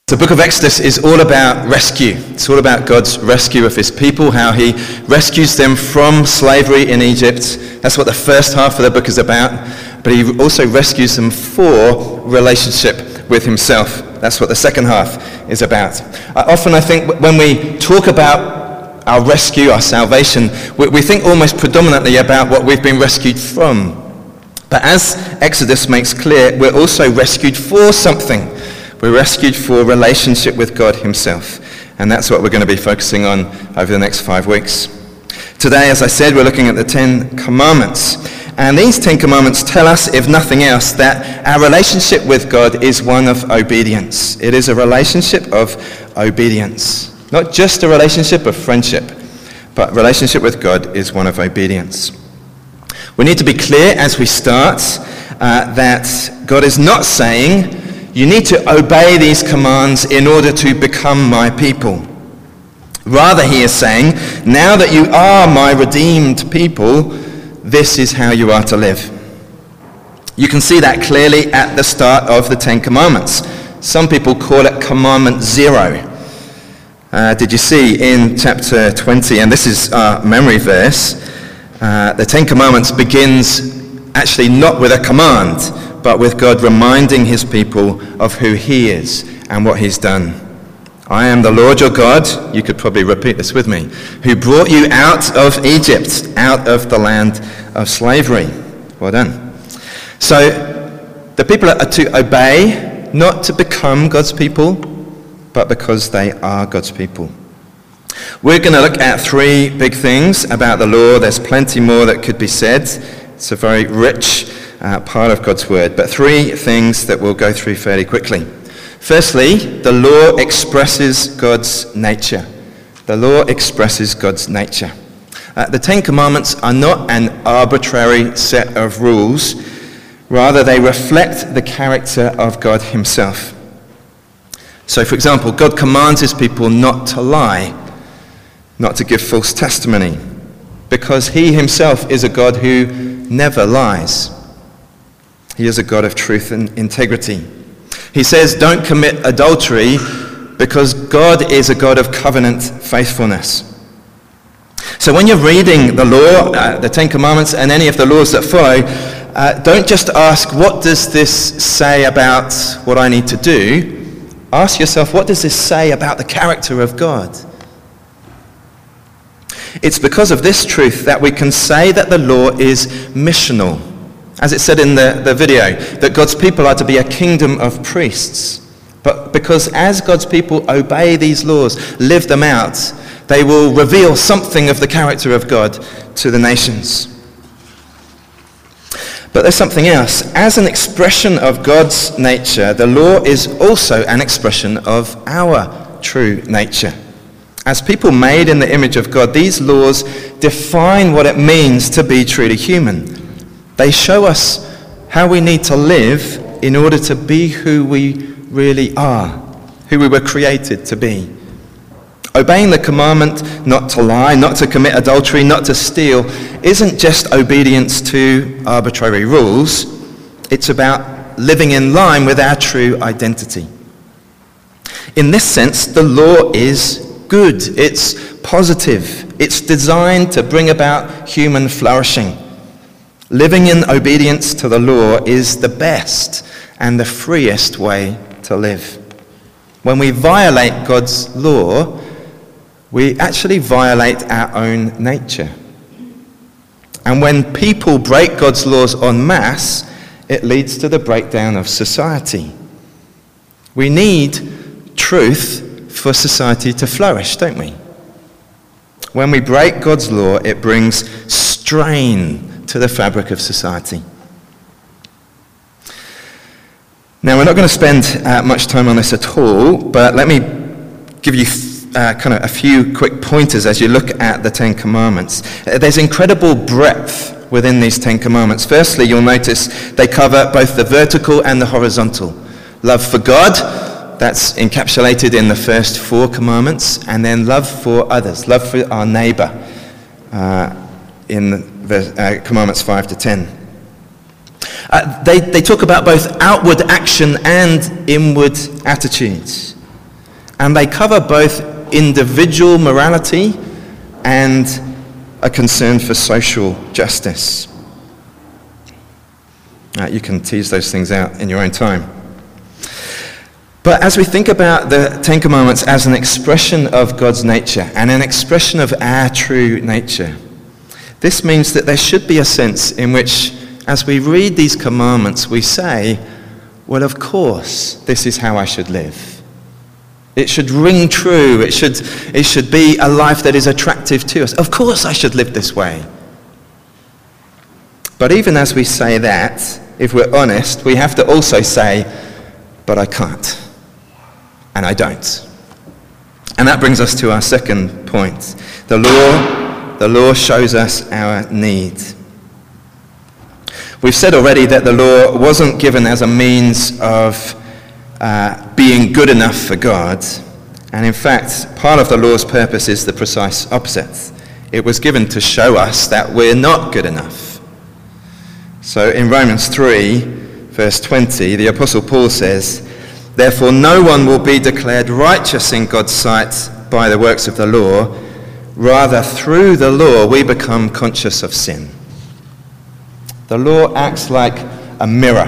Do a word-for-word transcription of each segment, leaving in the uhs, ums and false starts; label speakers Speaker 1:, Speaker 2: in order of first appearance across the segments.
Speaker 1: The book of Exodus is all about rescue. It's all about God's rescue of his people, how he rescues them from slavery in Egypt. That's what the first half of the book is about. But he also rescues them for relationship with himself. That's what the second half is about. Uh, often I think when we talk about our rescue, our salvation, we, we think almost predominantly about what we've been rescued from. But as Exodus makes clear, we're also rescued for something. We're rescued for relationship with God himself. And that's what we're going to be focusing on over the next five weeks. Today, as I said, we're looking at the Ten Commandments. And these Ten Commandments tell us, if nothing else, that our relationship with God is one of obedience. It is a relationship of obedience. Not just a relationship of friendship, but relationship with God is one of obedience. We need to be clear as we start uh, that God is not saying, you need to obey these commands in order to become my people. Rather, he is saying, now that you are my redeemed people, this is how you are to live. You can see that clearly at the start of the Ten Commandments. Some people call it Commandment Zero. Uh, did you see in chapter twenty, and this is our memory verse, uh, the Ten Commandments begins actually not with a command, but with God reminding his people of who he is and what he's done. I am the Lord your God, you could probably repeat this with me, who brought you out of Egypt, out of the land of slavery. Well done. So the people are to obey, not to become God's people, but because they are God's people. We're going to look at three big things about the law. There's plenty more that could be said. It's a very rich Uh, part of God's word, but three things that we'll go through fairly quickly. Firstly, the law expresses God's nature. The law expresses God's nature. Uh, the Ten Commandments are not an arbitrary set of rules. Rather, they reflect the character of God himself. So, for example, God commands his people not to lie, not to give false testimony, because he himself is a God who never lies. He is a God of truth and integrity. He says, don't commit adultery, because God is a God of covenant faithfulness. So when you're reading the law, uh, the Ten Commandments, and any of the laws that follow, uh, don't just ask, what does this say about what I need to do? Ask yourself, what does this say about the character of God? It's because of this truth that we can say that the law is missional. As it said in the, the video, that God's people are to be a kingdom of priests. But because as God's people obey these laws, live them out, they will reveal something of the character of God to the nations. But there's something else. As an expression of God's nature, the law is also an expression of our true nature. As people made in the image of God, these laws define what it means to be truly human. They show us how we need to live in order to be who we really are, who we were created to be. Obeying the commandment not to lie, not to commit adultery, not to steal, isn't just obedience to arbitrary rules. It's about living in line with our true identity. In this sense, the law is good. It's positive. It's designed to bring about human flourishing. Living in obedience to the law is the best and the freest way to live. When we violate God's law, we actually violate our own nature. And when people break God's laws en masse, it leads to the breakdown of society. We need truth for society to flourish, don't we? When we break God's law, it brings strain to the fabric of society. Now, we're not going to spend uh, much time on this at all, but let me give you uh, kind of a few quick pointers as you look at the Ten Commandments. Uh, there's incredible breadth within these Ten Commandments. Firstly, you'll notice they cover both the vertical and the horizontal. Love for God, that's encapsulated in the first four commandments, and then love for others, love for our neighbor, uh, in Uh, commandments five to ten. Uh, they, they talk about both outward action and inward attitudes. And they cover both individual morality and a concern for social justice. Uh, you can tease those things out in your own time. But as we think about the Ten Commandments as an expression of God's nature and an expression of our true nature, this means that there should be a sense in which, as we read these commandments, we say, well, of course, this is how I should live. It should ring true. It should, it should be a life that is attractive to us. Of course I should live this way. But even as we say that, if we're honest, we have to also say, but I can't. And I don't. And that brings us to our second point. The law, the law shows us our need. We've said already that the law wasn't given as a means of uh, being good enough for God. And in fact, part of the law's purpose is the precise opposite. It was given to show us that we're not good enough. So in Romans three, verse twenty, the Apostle Paul says, "Therefore no one will be declared righteous in God's sight by the works of the law. Rather, through the law we become conscious of sin." The law acts like a mirror.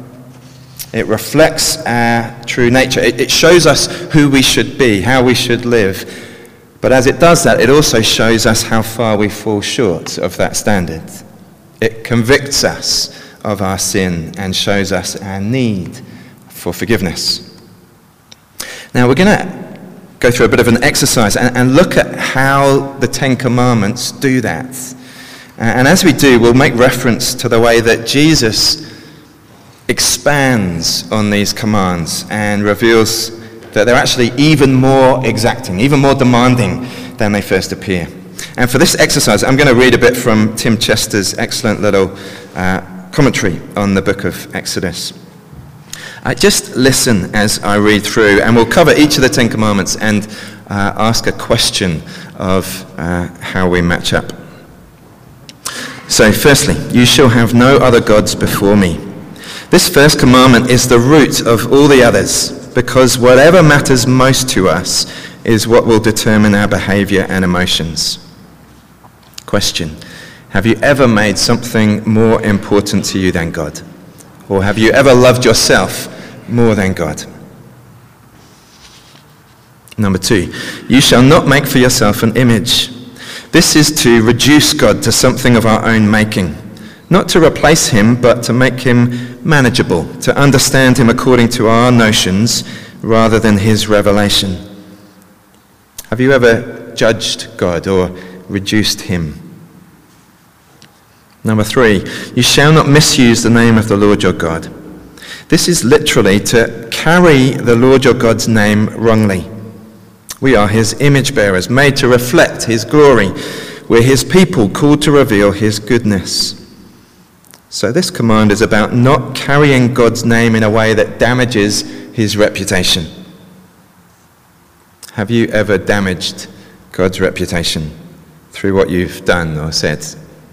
Speaker 1: It reflects our true nature. It, it shows us who we should be, how we should live. But as it does that, it also shows us how far we fall short of that standard. It convicts us of our sin and shows us our need for forgiveness. Now we're going to go through a bit of an exercise and, and look at how the Ten Commandments do that. And as we do, we'll make reference to the way that Jesus expands on these commands and reveals that they're actually even more exacting, even more demanding than they first appear. And for this exercise, I'm going to read a bit from Tim Chester's excellent little uh, commentary on the book of Exodus. Uh, just listen as I read through, and we'll cover each of the Ten Commandments and uh, ask a question of uh, how we match up. So, firstly, you shall have no other gods before me. This first commandment is the root of all the others, because whatever matters most to us is what will determine our behavior and emotions. Question: have you ever made something more important to you than God? Or have you ever loved yourself more than God? Number two, you shall not make for yourself an image. This is to reduce God to something of our own making, not to replace him, but to make him manageable, to understand him according to our notions rather than his revelation. Have you ever judged God or reduced him? Number three, you shall not misuse the name of the Lord your God. This is literally to carry the Lord your God's name wrongly. We are his image bearers, made to reflect his glory. We're his people, called to reveal his goodness. So this command is about not carrying God's name in a way that damages his reputation. Have you ever damaged God's reputation through what you've done or said?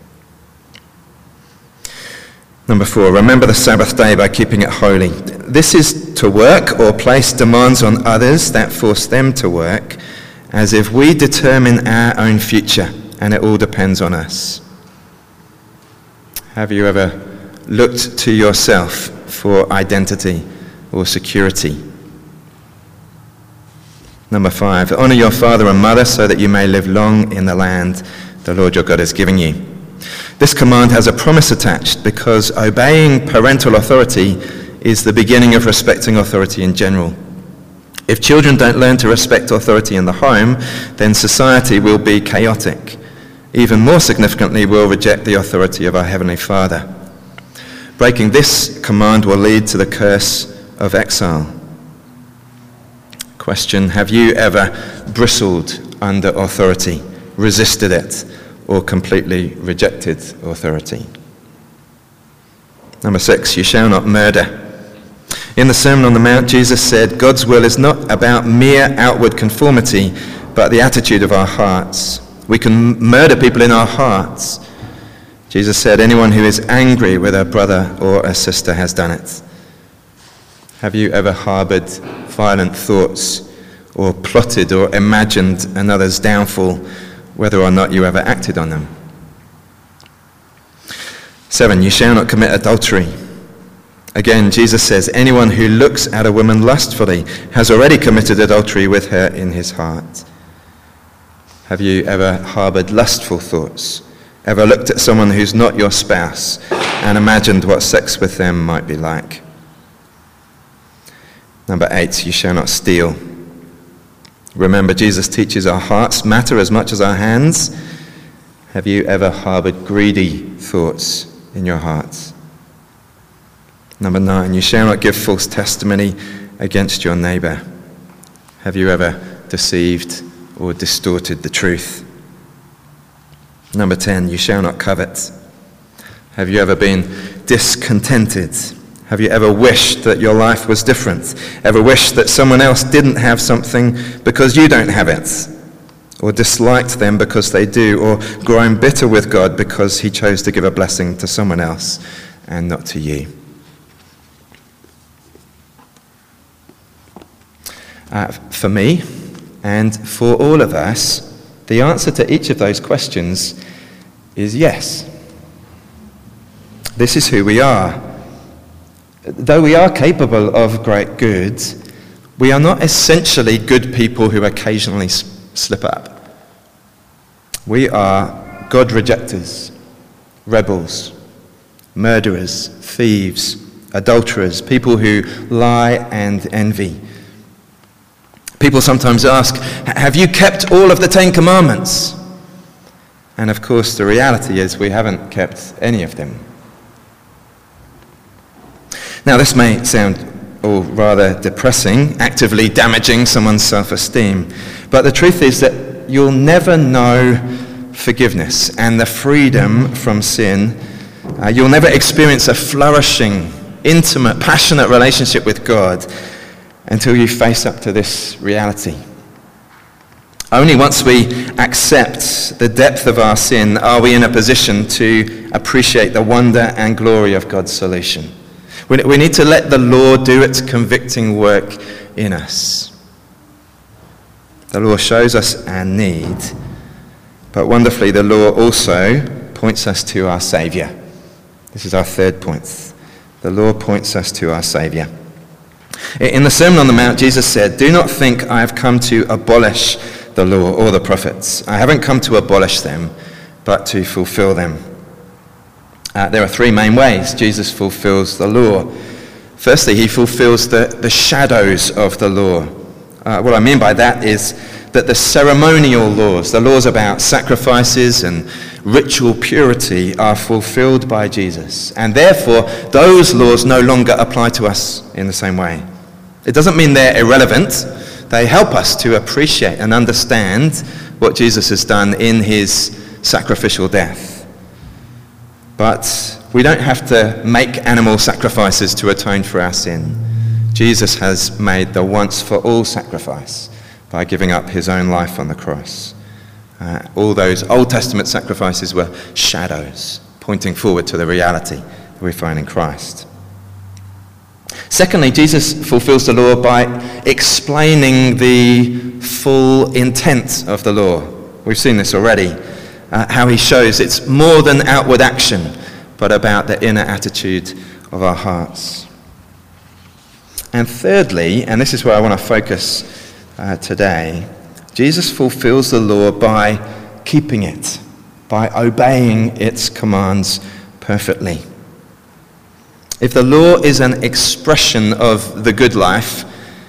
Speaker 1: Number four, remember the Sabbath day by keeping it holy. This is to work or place demands on others that force them to work, as if we determine our own future and it all depends on us. Have you ever looked to yourself for identity or security? Number five, honor your father and mother so that you may live long in the land the Lord your God is giving you. This command has a promise attached because obeying parental authority is the beginning of respecting authority in general. If children don't learn to respect authority in the home, then society will be chaotic. Even more significantly, we'll reject the authority of our Heavenly Father. Breaking this command will lead to the curse of exile. Question: have you ever bristled under authority, resisted it, or completely rejected authority? Number six, you shall not murder. In the Sermon on the Mount, Jesus said, God's will is not about mere outward conformity, but the attitude of our hearts. We can murder people in our hearts. Jesus said, anyone who is angry with a brother or a sister has done it. Have you ever harbored violent thoughts or plotted or imagined another's downfall, whether or not you ever acted on them. Seven, you shall not commit adultery. Again, Jesus says, anyone who looks at a woman lustfully has already committed adultery with her in his heart. Have you ever harbored lustful thoughts? Ever looked at someone who's not your spouse and imagined what sex with them might be like? Number eight, you shall not steal. Remember, Jesus teaches our hearts matter as much as our hands. Have you ever harbored greedy thoughts in your hearts? Number nine, you shall not give false testimony against your neighbor. Have you ever deceived or distorted the truth? Number ten, you shall not covet. Have you ever been discontented? Have you ever wished that your life was different? Ever wished that someone else didn't have something because you don't have it? Or disliked them because they do? Or grown bitter with God because he chose to give a blessing to someone else and not to you? Uh, for me, and for all of us, the answer to each of those questions is yes. This is who we are. Though we are capable of great good, we are not essentially good people who occasionally s- slip up. We are God rejectors, rebels, murderers, thieves, adulterers, people who lie and envy. People sometimes ask, have you kept all of the Ten Commandments? And of course, the reality is we haven't kept any of them. Now, this may sound all rather depressing, actively damaging someone's self-esteem, but the truth is that you'll never know forgiveness and the freedom from sin. Uh, you'll never experience a flourishing, intimate, passionate relationship with God until you face up to this reality. Only once we accept the depth of our sin are we in a position to appreciate the wonder and glory of God's solution. We need to let the law do its convicting work in us. The law shows us our need, but wonderfully the law also points us to our Saviour. This is our third point. The law points us to our Saviour. In the Sermon on the Mount, Jesus said, "Do not think I have come to abolish the law or the prophets. I haven't come to abolish them, but to fulfill them." Uh, there are three main ways Jesus fulfills the law. Firstly, he fulfills the, the shadows of the law. Uh, what I mean by that is that the ceremonial laws, the laws about sacrifices and ritual purity, are fulfilled by Jesus. And therefore, those laws no longer apply to us in the same way. It doesn't mean they're irrelevant. They help us to appreciate and understand what Jesus has done in his sacrificial death. But we don't have to make animal sacrifices to atone for our sin. Jesus has made the once-for-all sacrifice by giving up his own life on the cross. Uh, all those Old Testament sacrifices were shadows, pointing forward to the reality that we find in Christ. Secondly, Jesus fulfills the law by explaining the full intent of the law. We've seen this already, uh, how he shows it's more than outward action, but about the inner attitude of our hearts. And thirdly, and this is where I want to focus uh, today, Jesus fulfills the law by keeping it, by obeying its commands perfectly. If the law is an expression of the good life,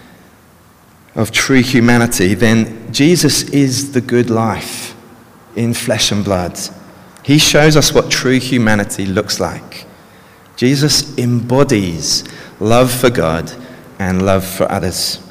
Speaker 1: of true humanity, then Jesus is the good life in flesh and blood. He shows us what true humanity looks like. Jesus embodies love for God and love for others.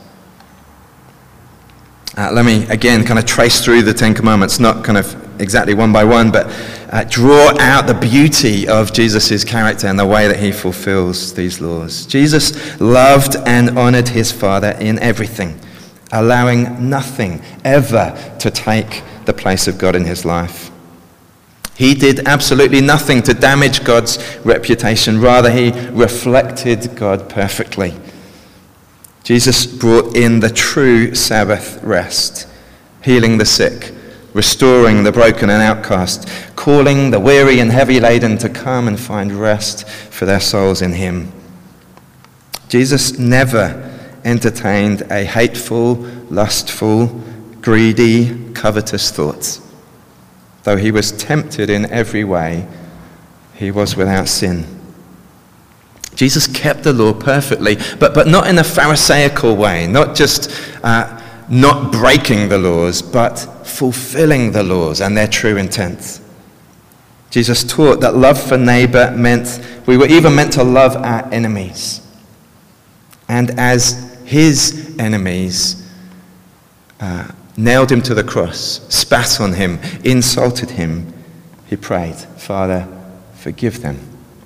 Speaker 1: Uh, let me again kind of trace through the Ten Commandments, not kind of exactly one by one, but uh, draw out the beauty of Jesus' character and the way that he fulfills these laws. Jesus loved and honored his Father in everything, allowing nothing ever to take the place of God in his life. He did absolutely nothing to damage God's reputation. Rather, he reflected God perfectly. Jesus brought in the true Sabbath rest, healing the sick, restoring the broken and outcast, calling the weary and heavy laden to come and find rest for their souls in him. Jesus never entertained a hateful, lustful, greedy, covetous thought. Though he was tempted in every way, he was without sin. Jesus kept the law perfectly, but, but not in a Pharisaical way, not just uh, not breaking the laws, but fulfilling the laws and their true intent. Jesus taught that love for neighbor meant we were even meant to love our enemies. And as his enemies uh, nailed him to the cross, spat on him, insulted him, he prayed, Father, forgive them.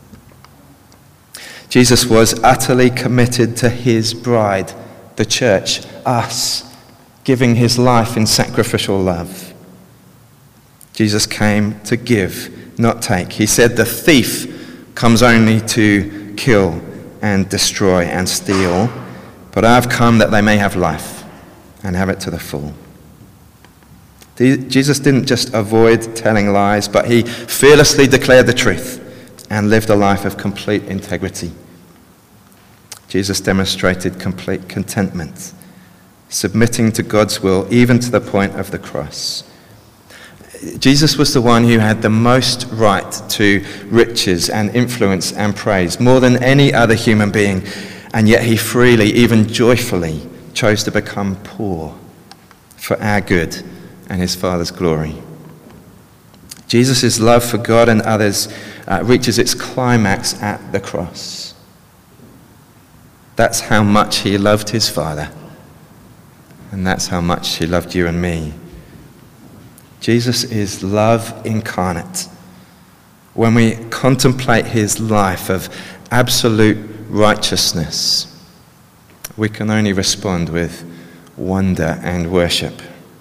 Speaker 1: Jesus was utterly committed to his bride, the church, us, giving his life in sacrificial love. Jesus came to give, not take. He said the thief comes only to kill and destroy and steal, but I have come that they may have life and have it to the full. Jesus didn't just avoid telling lies, but he fearlessly declared the truth and lived a life of complete integrity. Jesus demonstrated complete contentment, submitting to God's will even to the point of the cross. Jesus was the one who had the most right to riches and influence and praise, more than any other human being, and yet he freely, even joyfully, chose to become poor for our good and his Father's glory. Jesus' love for God and others uh, reaches its climax at the cross. That's how much he loved his Father, and that's how much he loved you and me. Jesus is love incarnate. When we contemplate his life of absolute righteousness, we can only respond with wonder and worship.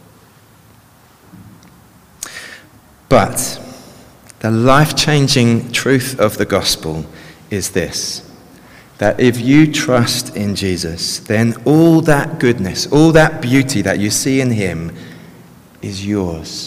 Speaker 1: But the life-changing truth of the gospel is this, that if you trust in Jesus, then all that goodness, all that beauty that you see in him is yours.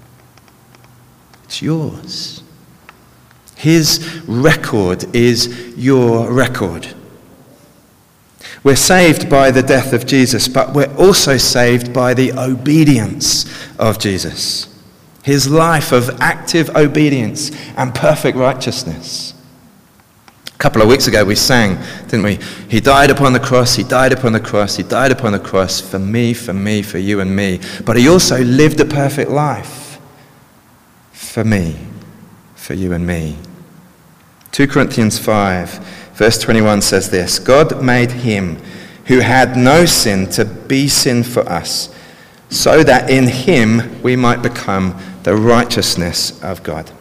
Speaker 1: It's yours. His record is your record. We're saved by the death of Jesus, but we're also saved by the obedience of Jesus. His life of active obedience and perfect righteousness. A couple of weeks ago we sang, didn't we? He died upon the cross, he died upon the cross, he died upon the cross for me, for me, for you and me. But he also lived a perfect life for me, for you and me. two Corinthians five, verse twenty-one says this, God made him who had no sin to be sin for us, so that in him we might become the righteousness of God.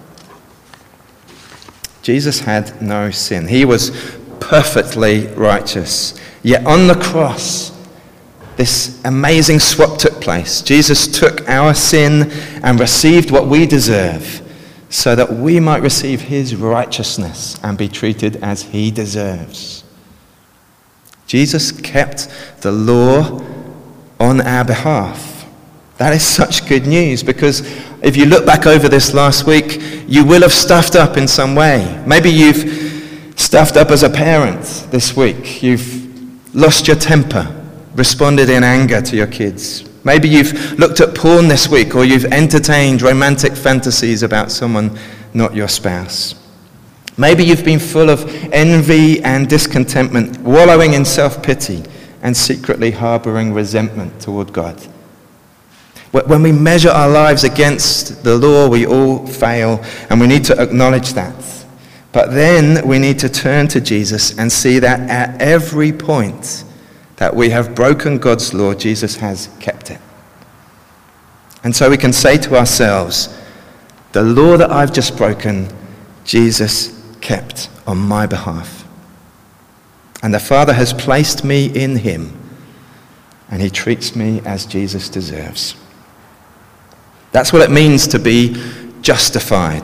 Speaker 1: Jesus had no sin. He was perfectly righteous. Yet on the cross, this amazing swap took place. Jesus took our sin and received what we deserve, so that we might receive his righteousness and be treated as he deserves. Jesus kept the law on our behalf. That is such good news, because if you look back over this last week, you will have stuffed up in some way. Maybe you've stuffed up as a parent this week. You've lost your temper, responded in anger to your kids. Maybe you've looked at porn this week, or you've entertained romantic fantasies about someone not your spouse. Maybe you've been full of envy and discontentment, wallowing in self-pity and secretly harboring resentment toward God. When we measure our lives against the law, we all fail, and we need to acknowledge that. But then we need to turn to Jesus and see that at every point that we have broken God's law, Jesus has kept it. And so we can say to ourselves, the law that I've just broken, Jesus kept on my behalf. And the Father has placed me in him, and he treats me as Jesus deserves. That's what it means to be justified.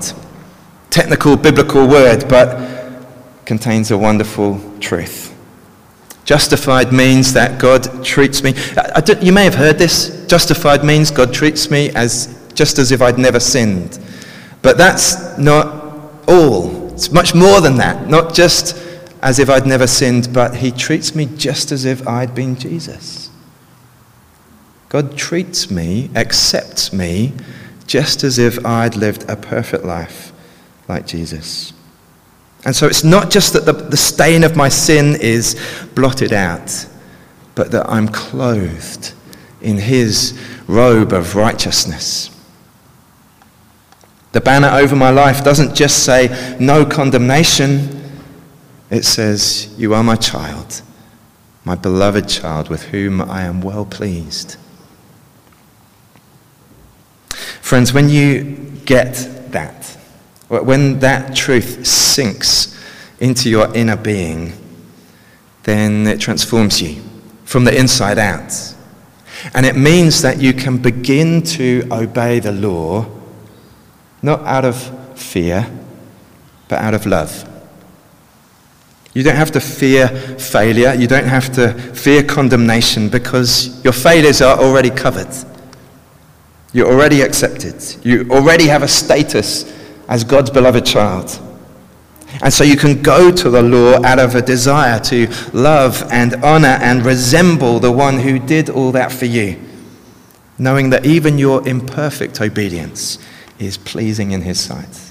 Speaker 1: Technical biblical word, but contains a wonderful truth. Justified means that God treats me. I, I don't, you may have heard this. Justified means God treats me as just as if I'd never sinned. But that's not all. It's much more than that. Not just as if I'd never sinned, but he treats me just as if I'd been Jesus. God treats me, accepts me, just as if I'd lived a perfect life like Jesus. And so it's not just that the, the stain of my sin is blotted out, but that I'm clothed in his robe of righteousness. The banner over my life doesn't just say no condemnation. It says, you are my child, my beloved child with whom I am well pleased. Friends, when you get that, when that truth sinks into your inner being, then it transforms you from the inside out. And it means that you can begin to obey the law, not out of fear, but out of love. You don't have to fear failure. You don't have to fear condemnation, because your failures are already covered. You're already accepted. You already have a status as God's beloved child. And so you can go to the law out of a desire to love and honor and resemble the one who did all that for you, knowing that even your imperfect obedience is pleasing in his sight.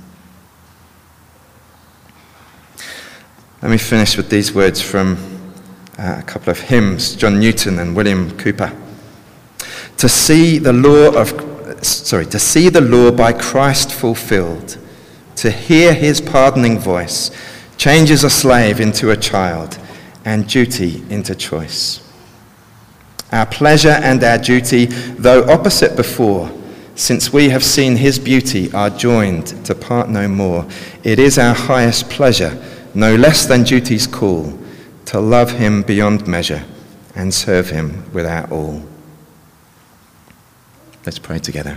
Speaker 1: Let me finish with these words from uh, a couple of hymns, John Newton and William Cooper. To see the law of, sorry, to see the law by Christ fulfilled, to hear his pardoning voice, changes a slave into a child, and duty into choice. Our pleasure and our duty, though opposite before, since we have seen his beauty, are joined to part no more. It is our highest pleasure, no less than duty's call, to love him beyond measure and serve him with our all. Let's pray together.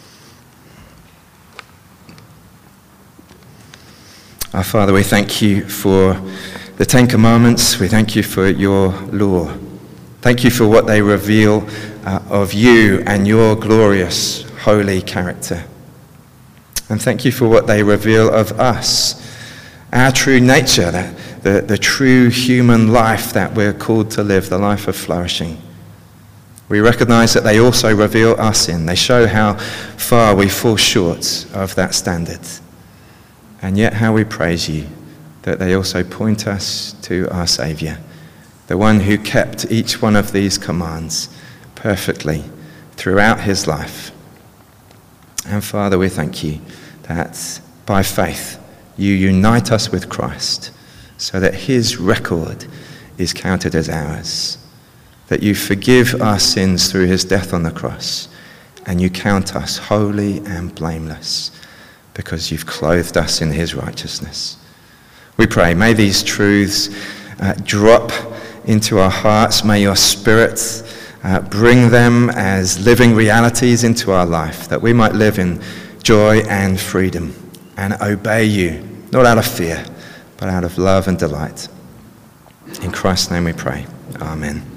Speaker 1: Our Father, we thank you for the Ten Commandments. We thank you for your law. Thank you for what they reveal uh, of you and your glorious, holy character. And thank you for what they reveal of us, our true nature, the, the, the true human life that we're called to live, the life of flourishing. We recognize that they also reveal our sin. They show how far we fall short of that standard. And yet how we praise you that they also point us to our Saviour, the one who kept each one of these commands perfectly throughout his life. And Father, we thank you that by faith you unite us with Christ so that his record is counted as ours, that you forgive our sins through his death on the cross, and you count us holy and blameless because you've clothed us in his righteousness. We pray, may these truths uh, drop into our hearts. May your Spirit uh, bring them as living realities into our life, that we might live in joy and freedom and obey you, not out of fear, but out of love and delight. In Christ's name we pray. Amen.